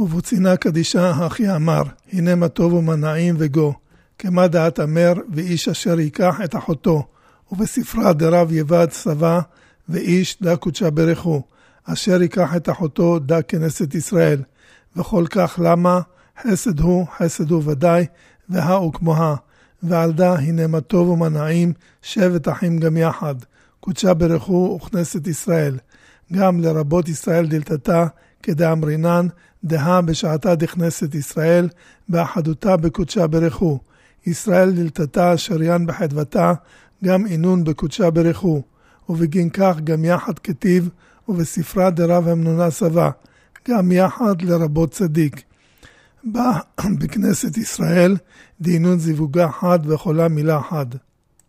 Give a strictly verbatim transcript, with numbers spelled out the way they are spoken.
ובוצינה קדישה הכי אמר, הנה מה טוב ומה נעים וגו, כמה דעת אמר, ואיש אשר ייקח את אחותו, ובספרה דרב יבד סבא, ואיש דה קודשה ברכו, אשר ייקח את אחותו דה כנסת ישראל, וכל כך למה, חסד הוא, חסד הוא ודאי, והאו כמוה, ועל דה הנה מה טוב ומה נעים, שבט אחים גם יחד, קודשה ברכו וכנסת ישראל, גם לרבות ישראל דלתתה, כדאמרינן, דהה בשעתה דכנסת ישראל, באחדותה בקודשה ברכו, ישראל דלתתה שריין בחדוותה, גם עינון בקודשה ברכו, ובגין כך גם יחד כתיב, ובספרה דרב אמנונה סבא, גם יחד לרבות צדיק. בא בכנסת ישראל, דינון זיווגה חד וחולה מילה חד.